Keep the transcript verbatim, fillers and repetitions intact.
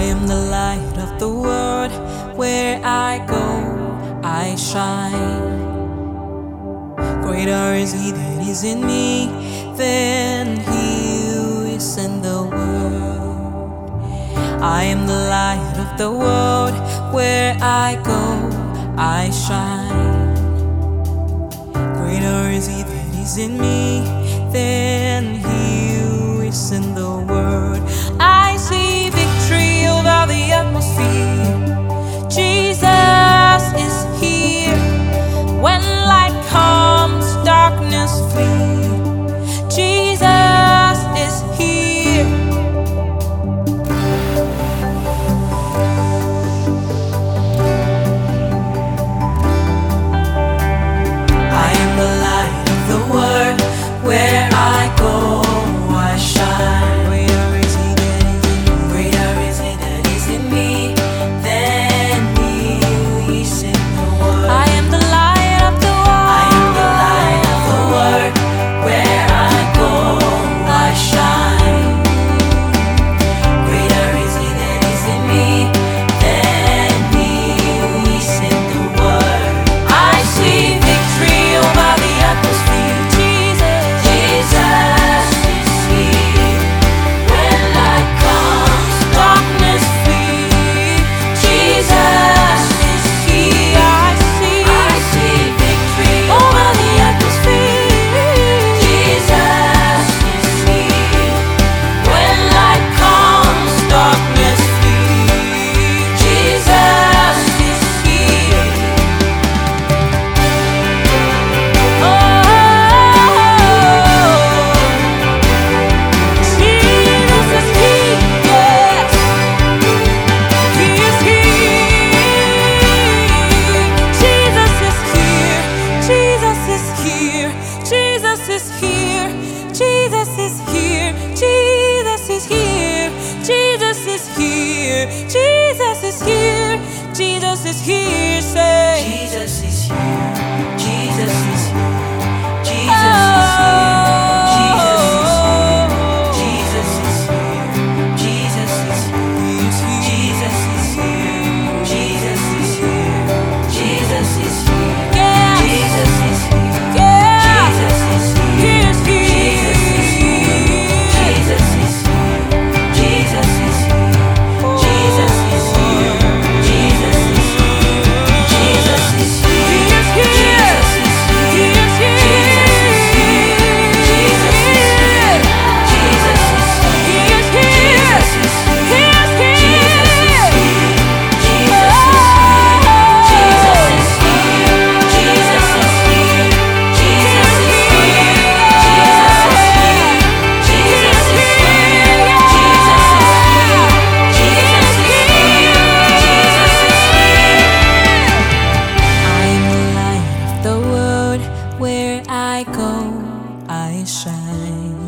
am the light of the world. Where I go, I shine. Greater is He that is in me than he who is in the world. I am the light of the world. Where I go, I shine. Greater is He that is in me than he who is in the world. I see victory over the atmosphere. Jesus is here. When light comes, darkness flee. Jesus is here. I am the light of the world. Where I go, I shine. Greater is He that is in me. Greater is He that is in me than he who is in the world. I am the light of the world. I am the light of the world. Where I go, I shine. Greater is He that is in me than he who is in the world. I see victory over the atmosphere. Jesus is here. When light comes, darkness flee. Jesus is here. I see, I see victory over the atmosphere. Jesus is here. When light comes, darkness flee. Jesus is here. Oh, Jesus is here, yes. He is here. Jesus is here. Jesus is here. Jesus is here. Jesus is here. Jesus is here. Jesus is here. Jesus is here. Jesus is here. Say, Jesus is here. Jesus is here. Jesus is here. Jesus is here. Jesus is here. Jesus is here. Jesus is here. Jesus is here. Jesus is here. Jesus is here. He is here. Jesus is here. Jesus is here. Jesus is here. Jesus is here. Jesus is here. He is here. He is here. Jesus is here. Jesus is here. He is here. He is here. Jesus is here. Jesus is here. Jesus is here. Jesus is here. Jesus is here. Jesus is here. Jesus is here. Jesus is here. I am the light of the world. Where I go, I shine.